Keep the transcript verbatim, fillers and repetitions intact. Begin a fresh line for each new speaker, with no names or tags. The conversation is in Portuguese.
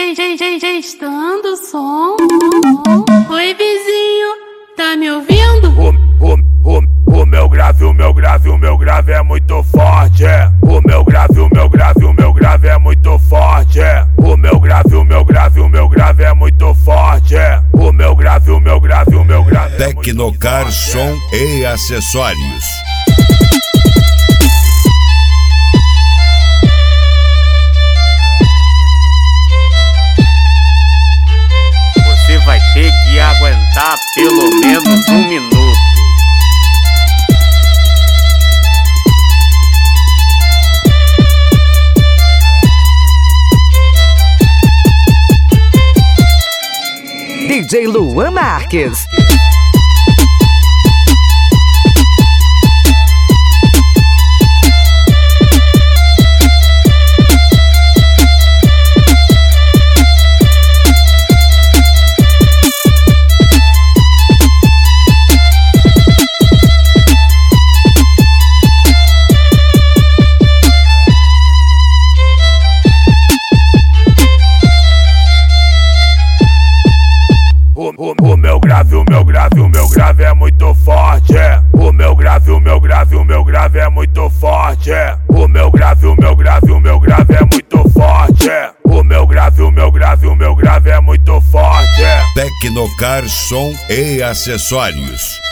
Testando o som. Oi, vizinho, tá me ouvindo?
O, o, o, o meu grave, o meu grave, o meu grave é muito forte. O meu grave, o meu grave, o meu grave é muito forte. O meu grave, o meu grave, o meu grave é muito forte. O meu grave, o meu grave, o meu grave é muito forte.
Tecnocar Som e Acessórios.
Você vai ter que aguentar pelo menos um minuto.
D J Luan Marques.
O meu grave, o meu grave, o meu grave é muito forte. O meu grave, o meu grave, o meu grave é muito forte. O meu grave, o meu grave, o meu grave é muito forte. O meu grave, o meu grave, o meu grave é muito forte.
Tecnocar Som e Acessórios.